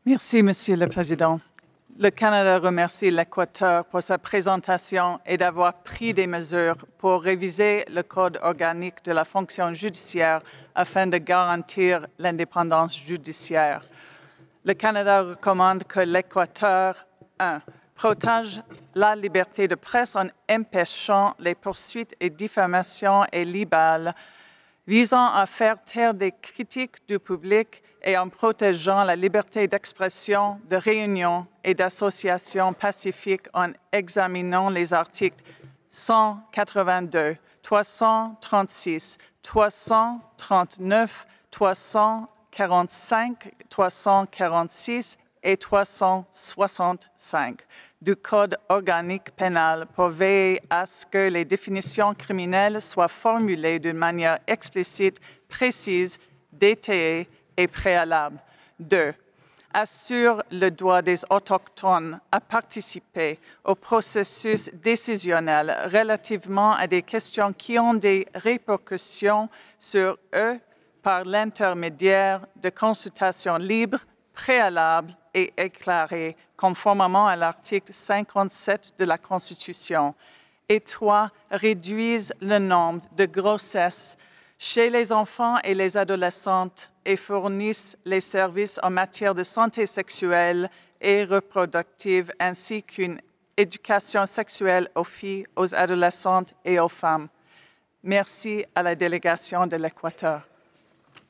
Merci, Monsieur le Président. Le Canada remercie l'Équateur pour sa présentation et d'avoir pris des mesures pour réviser le Code organique de la fonction judiciaire afin de garantir l'indépendance judiciaire. Le Canada recommande que l'Équateur 1. Protège la liberté de presse en empêchant les poursuites et diffamations et libelles visant à faire taire des critiques du public et en protégeant la liberté d'expression, de réunion et d'association pacifique en examinant les articles 182, 336, 339, 345, 346 et 365 du Code organique pénal pour veiller à ce que les définitions criminelles soient formulées d'une manière explicite, précise, détaillée et préalable. 2. Assure le droit des Autochtones à participer au processus décisionnel relativement à des questions qui ont des répercussions sur eux par l'intermédiaire de consultations libres, préalables et éclairées, conformément à l'article 57 de la Constitution. Et 3. Réduisent le nombre de grossesses chez les enfants et les adolescentes et fournissent les services en matière de santé sexuelle et reproductive ainsi qu'une éducation sexuelle aux filles, aux adolescentes et aux femmes. Merci à la délégation de l'Équateur.